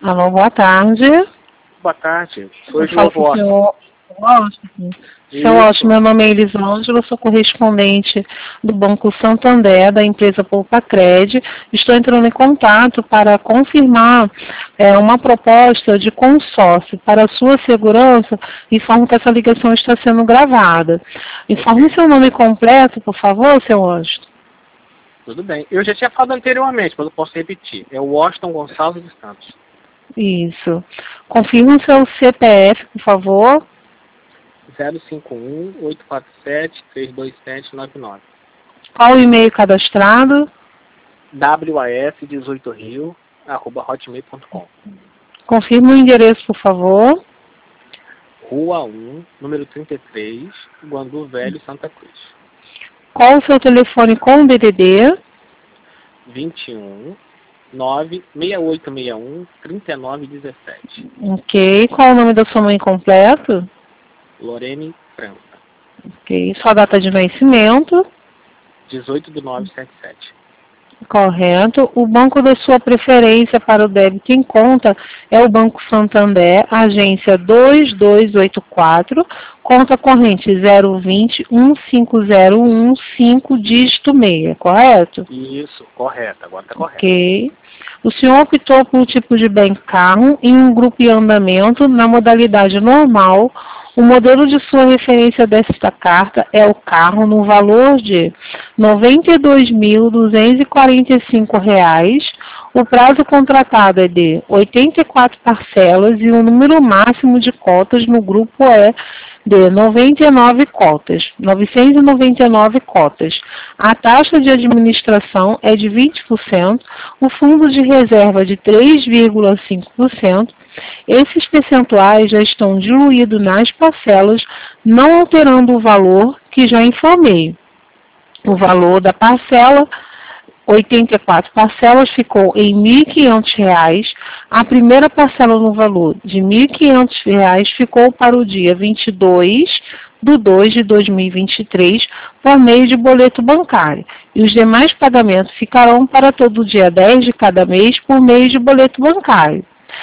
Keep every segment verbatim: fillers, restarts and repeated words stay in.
Alô, boa tarde. Boa tarde. Sou Eu falo com o senhor Washington. Seu Washington, meu nome é Elisângela, sou correspondente do Banco Santander, da empresa Poupa-Cred. Estou entrando em contato para confirmar é, uma proposta de consórcio. Para a sua segurança, informo que essa ligação está sendo gravada. Informe seu nome completo, por favor, seu Washington. Tudo bem. Eu já tinha falado anteriormente, mas eu posso repetir. É o Washington Gonçalves dos Santos. Isso. Confirme o seu C P F, por favor. zero cinco um, oito quatro sete, três dois sete, nove nove. Qual o e-mail cadastrado? W A S dezoito rio, arroba hotmail ponto com. Confirme o endereço, por favor. Rua um, número trinta e três, Guandu Velho, Santa Cruz. Qual o seu telefone com D D D? vinte e um, nove, seis oito seis um, trinta e nove dezessete. Ok. Qual o nome da sua mãe completo? Lorene França. Ok. Sua data de nascimento? dezoito de nove de setenta e sete. Correto. O banco da sua preferência para o débito em conta é o Banco Santander, agência dois dois oito quatro, conta corrente zero vinte, um cinco zero um cinco, dígito seis, correto? Isso, correto. Agora está correto. Ok. O senhor optou por um tipo de bem carro em um grupo em andamento na modalidade normal. O modelo de sua referência desta carta é o carro no valor de noventa e dois mil duzentos e quarenta e cinco reais. O prazo contratado é de oitenta e quatro parcelas e o número máximo de cotas no grupo é de noventa e nove cotas, novecentas e noventa e nove cotas. A taxa de administração é de vinte por cento, o fundo de reserva de três vírgula cinco por cento. Esses percentuais já estão diluídos nas parcelas, não alterando o valor que já informei. O valor da parcela, oitenta e quatro parcelas, ficou em mil e quinhentos reais. A primeira parcela no valor de mil e quinhentos reais ficou para o dia vinte e dois de dois de dois mil e vinte e três por meio de boleto bancário. E os demais pagamentos ficarão para todo dia dez de cada mês por meio de boleto bancário.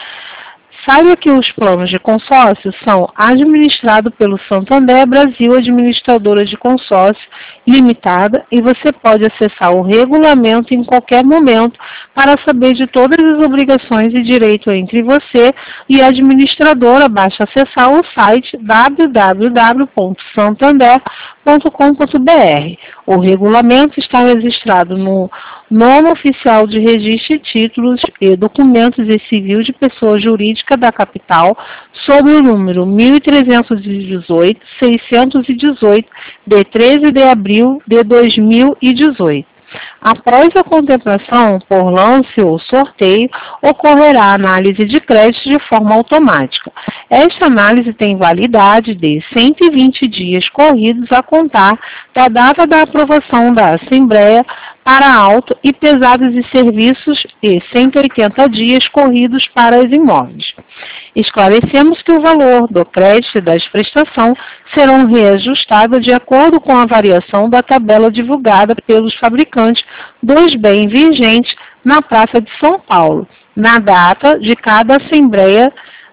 Saiba que os planos de consórcio são administrados pelo Santander Brasil Administradora de Consórcio Limitada e você pode acessar o regulamento em qualquer momento para saber de todas as obrigações e direitos entre você e a administradora. Basta acessar o site w w w ponto santander ponto com ponto b r. O regulamento está registrado no Nomo Oficial de Registro de Títulos e Documentos e Civil de Pessoa Jurídica da Capital, sob o número mil trezentos e dezoito, seiscentos e dezoito, de treze de abril de dois mil e dezoito. Após a contemplação por lance ou sorteio, ocorrerá a análise de crédito de forma automática. Esta análise tem validade de cento e vinte dias corridos a contar da data da aprovação da Assembleia para auto e pesados e serviços e cento e oitenta dias corridos para os imóveis. Esclarecemos que o valor do crédito e da prestação serão reajustados de acordo com a variação da tabela divulgada pelos fabricantes dos bens vigentes na Praça de São Paulo, na data de cada Assembleia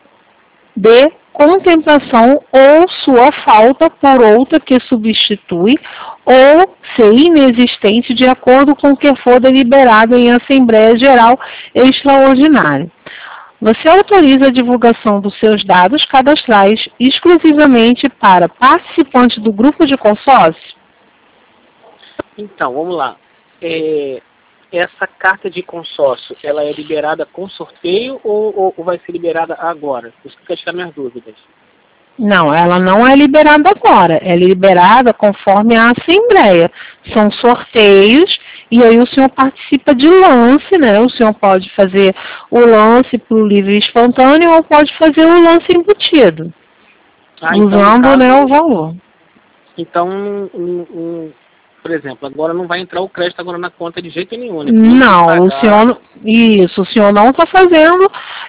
de contemplação ou sua falta por outra que substitui ou ser inexistente de acordo com o que for deliberado em Assembleia Geral Extraordinária. Você autoriza a divulgação dos seus dados cadastrais exclusivamente para participantes do grupo de consórcio? Então, vamos lá. É, essa carta de consórcio, ela é liberada com sorteio ou, ou, ou vai ser liberada agora? Isso que eu quero tirar minhas dúvidas. Não, ela não é liberada agora. É liberada conforme a Assembleia. São sorteios e aí o senhor participa de lance, né? O senhor pode fazer o lance para o livre e espontâneo ou pode fazer o lance embutido, ah, usando então, caso, né, o valor. Então, um, um, por exemplo, agora não vai entrar o crédito agora na conta de jeito nenhum, né? Não, o senhor, isso, o senhor não está fazendo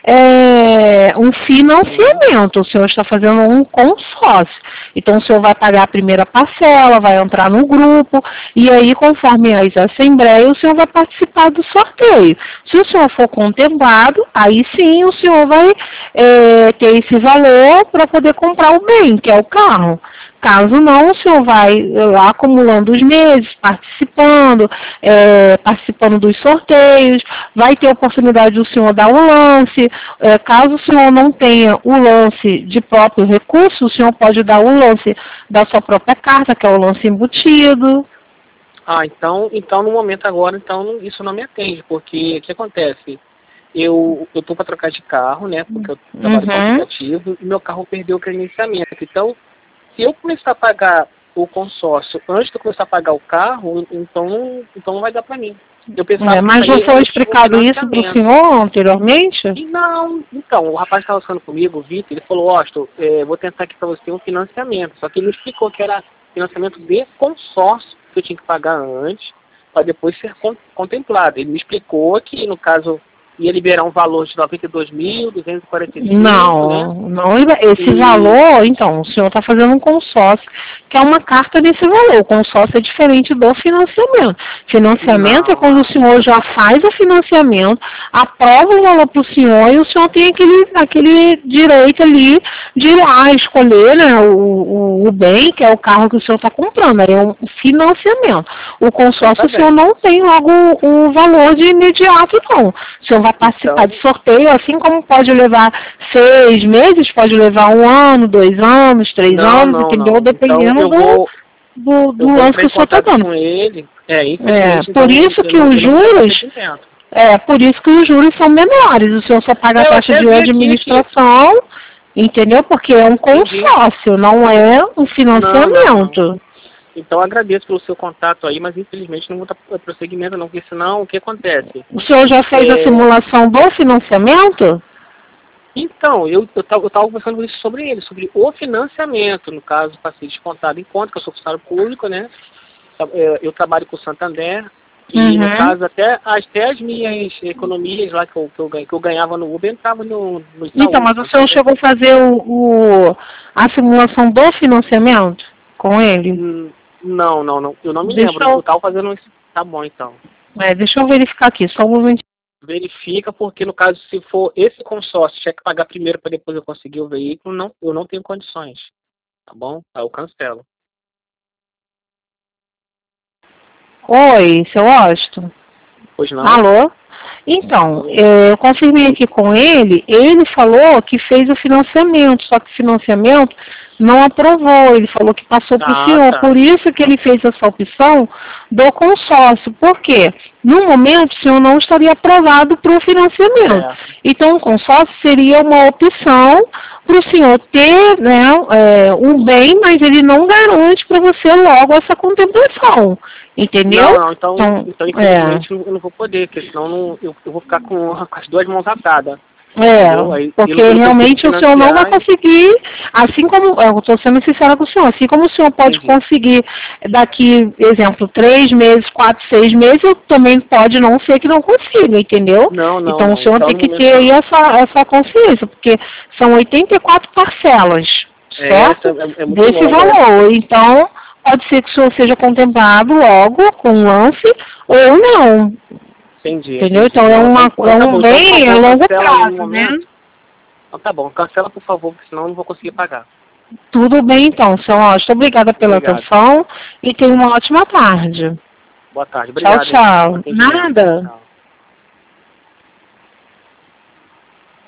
é, um financiamento, o senhor está fazendo um consórcio. Então, o senhor vai pagar a primeira parcela, vai entrar no grupo, e aí, conforme as assembleias, o senhor vai participar do sorteio. Se o senhor for contemplado, aí sim o senhor vai é, ter esse valor para poder comprar o bem, que é o carro. Caso não, o senhor vai lá acumulando os meses, participando, é, participando dos sorteios, vai ter a oportunidade do senhor dar o lance. É, caso o senhor não tenha o lance de próprio recurso, o senhor pode dar o lance da sua própria carta, que é o lance embutido. Ah, então, então no momento agora, então isso não me atende, porque o que acontece? Eu eu tô para trocar de carro, né? Porque eu trabalho com Uhum. aplicativo e meu carro perdeu o credenciamento. Então, se eu começar a pagar o consórcio antes de eu começar a pagar o carro, então, não- então não vai dar para mim. Eu pensava É, que mas isso aí não foi era explicado um isso para o financiamento. senhor anteriormente? E não, então, o rapaz estava falando comigo, o Vitor, ele falou, ó, oh, é, vou tentar aqui para você um financiamento. Só que ele me explicou que era financiamento de consórcio, que eu tinha que pagar antes, para depois ser con contemplado. Ele me explicou que, no caso, ia liberar um valor de noventa e dois mil duzentos e quarenta e cinco, Não, né? não, esse E, valor, então, o senhor está fazendo um consórcio, que é uma carta desse valor. O consórcio é diferente do financiamento. Financiamento é quando o não, senhor já faz o financiamento, aprova o valor para o senhor e o senhor tem aquele, aquele direito ali de ir lá escolher, né, o, o, o bem, que é o carro que o senhor está comprando. Aí é um financiamento. O então consórcio tá o senhor bem. não tem logo o, o valor de imediato, não. O senhor vai participar Então, de sorteio, assim como pode levar seis meses, pode levar um ano, dois anos, três não, anos, não, entendeu? não. Então Dependendo eu do, vou, do, eu do vou lance entrar que em o senhor está contato dando. com ele. É, É, infelizmente, por então isso eu que não, os eu não vou ter juros, procedimento. é, por isso que os juros são menores. O senhor só paga a Eu taxa até de vi aqui que... administração, entendeu? Porque é um Entendi. consórcio, não é um Não, não, não. financiamento. Então agradeço pelo seu contato aí, mas infelizmente não vou dar prosseguimento não, porque senão o que acontece? O senhor já fez a É, simulação do financiamento? então, eu estava eu tava conversando com isso sobre ele, sobre o financiamento, no caso, para ser descontado em conta, que eu sou funcionário público, né? Eu, eu trabalho com o Santander, e no Uhum. caso até, até as minhas economias lá que eu, que eu, ganha- que eu ganhava no Uber entravam no, no Então, Itaú, mas o senhor Santander. chegou a fazer o, o- a simulação do financiamento com ele? Hum, Não, não, não, eu não me Deixa lembro, eu eu, estava fazendo isso, tá bom então. é, deixa eu verificar aqui, só um momento. Verifica, porque no caso, se for esse consórcio, tiver que pagar primeiro para depois eu conseguir o veículo, não, eu não tenho condições, tá bom? Aí eu cancelo. Oi, seu Austin? Pois não? Alô? Então, é, eu confirmei aqui com ele, ele falou que fez o financiamento, só que o financiamento não aprovou, ele falou que passou para o Ah, senhor, tá. por isso que ele fez essa opção do consórcio, por quê? No momento, o senhor não estaria aprovado para o financiamento, Certo. então o consórcio seria uma opção para o senhor ter, né, é, um bem, mas ele não garante para você logo essa contemplação, Não, entendeu? não, então, Então, então é... infelizmente eu eu não vou poder, porque senão não, eu, eu vou ficar com, com as duas mãos atadas, É, entendeu? Aí eu, porque não- eu não consigo realmente o senhor não vai financiar, conseguir, assim como, eu estou sendo sincera com o senhor, assim como o senhor pode entendi. conseguir daqui, exemplo, três meses, quatro, seis meses, eu também pode não ser que não consiga, entendeu? Não, não, Então o não, senhor então tem no que momento ter aí não. essa, essa consciência, porque são oitenta e quatro parcelas, É, essa certo? é, é muito Desse longa essa. valor. Então, pode ser que o senhor seja contemplado logo com um lance ou não, Entendi, entendeu? entendi. Então é, Não, uma, então, é então tá um bom, então por bem a favor, longo cancela aí no prazo, né? momento. Então tá bom, cancela por favor, porque senão eu não vou conseguir pagar. Tudo bem, então, seu Austin. Obrigada pela Obrigado. atenção e tenha uma ótima tarde. Boa tarde. Tchau, Obrigado, hein, pelo tchau. atendimento. Nada. Tchau.